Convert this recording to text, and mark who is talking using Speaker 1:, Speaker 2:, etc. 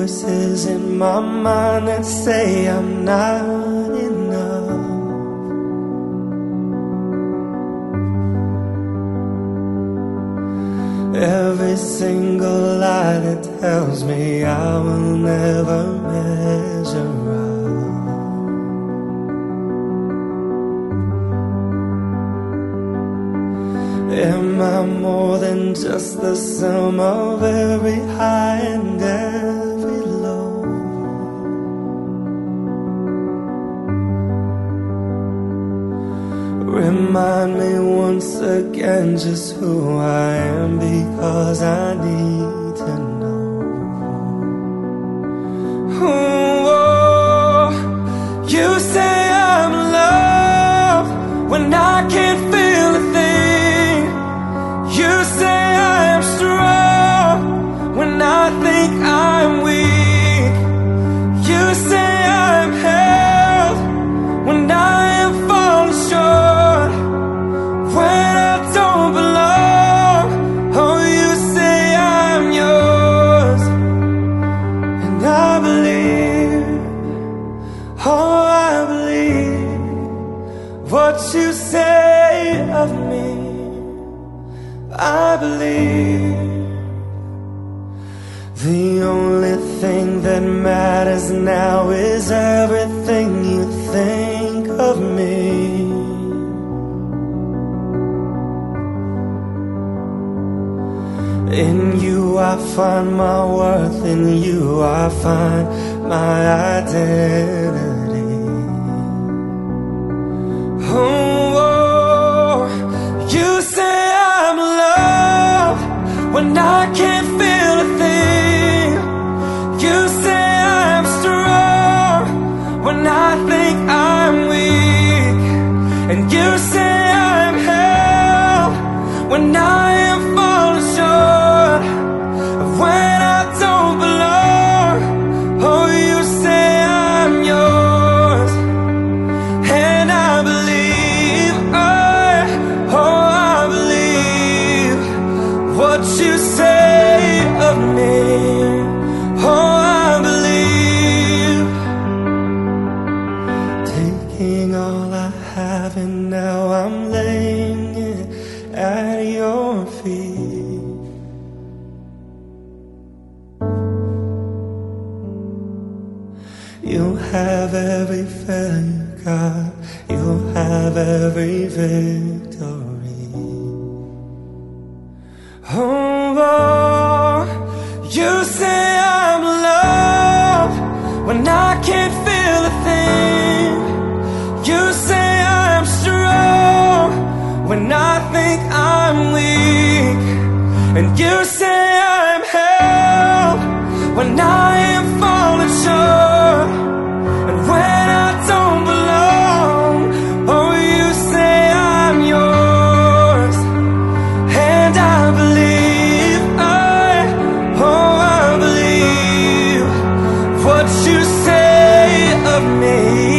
Speaker 1: voices in my mind that say I'm not enough. Every single lie that tells me I will never measure up. Am I more than just the sum of every high and every low? Remind me once again just who I am, because I need to know. Oh, you say I'm loved when I can't feel a thing. You say I am strong when I think I'm weak. You say I'm held when I am falling short, when I don't belong. Oh, you say I'm yours, and I believe, oh, I believe what you say of me. I believe the only thing that matters now is everything you think of me. In you I find my worth, in you I find my identity. Oh, you say I'm loved when I can't feel a thing. You say I'm strong when I think I'm weak. And you say I'm held when I am falling short, when I don't belong. Oh, you say I'm yours, and I believe, oh, I believe what you say of me. Oh, I believe, taking all I have and now I'm laying it at your feet. You'll have every failure, God. You'll have every victory. Oh, you say I'm loved when I can't feel a thing. You say I'm strong when I think I'm weak. And you say I'm held when I am falling short, and when I don't belong. Oh, you say I'm yours, and I believe, oh, I believe what you say of me.